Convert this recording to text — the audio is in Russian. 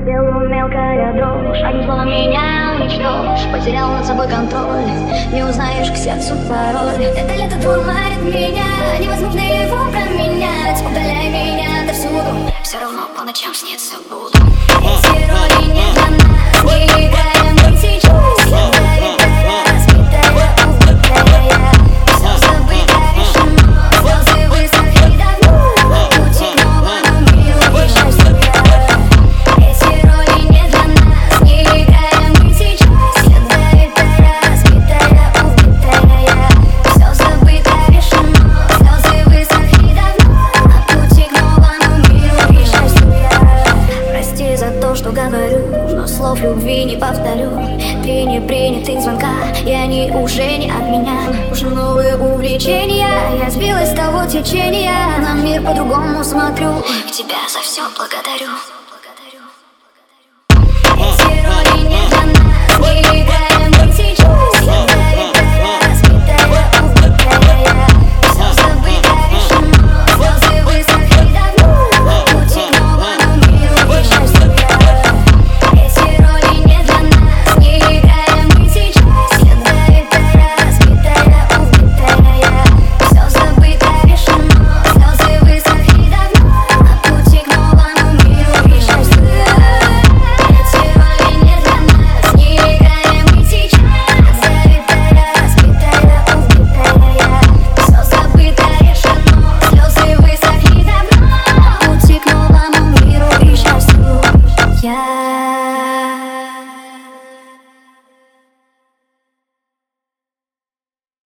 Телу мелкая дрожь, одним словом меня уничтожь. Потерял над собой контроль, не узнаешь к сердцу пароль. Это лето туманит меня, невозможно его променять. Удаляй меня отовсюду, все равно по ночам снится буду. Эти роли не для нас, не играем мы сейчас. Я завитая, разбитая, убитая. Все забыто решено, слезы высохли давно. Пути к новому миру и счастью я. Эти роли не для нас, не играем мы сейчас. Я завитая, разбитая, убитая. Все забыто решено, слезы высохли давно. Пути к новому миру и счастью я. Прости за то, что говорю, но слов любви не повторю. Три непринятых звонка, и они уже не от меня. Уже новые увлечения, я сбилась с того течения. На мир по-другому смотрю, и тебя за все благодарю.